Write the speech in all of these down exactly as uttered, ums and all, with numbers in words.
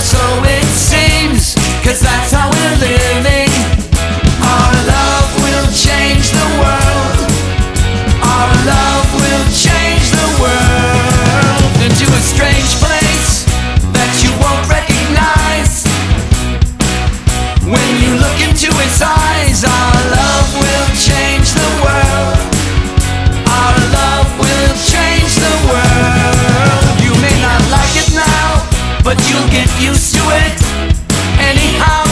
so it seems, 'cause that's how we're living. Our love will change the world. Our love will change the world into a strange place that you won't recognize. When you look into its eyes, our love will change the world. Our love will change the world. You may not like it now, but you'll get used to it anyhow.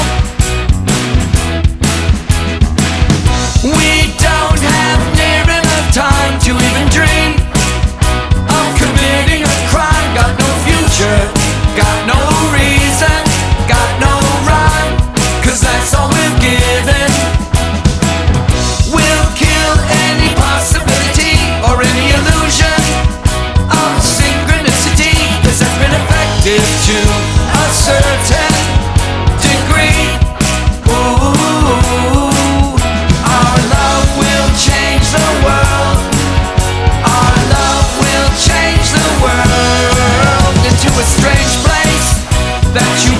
We don't have near enough time to even dream of committing a crime. Got no future, got no reason, got no rhyme, 'cause that's all we're given. We'll kill any possibility or any illusion of synchronicity, 'cause that's been effective to a certain degree. Ooh, our love will change the world. Our love will change the world into a strange place that you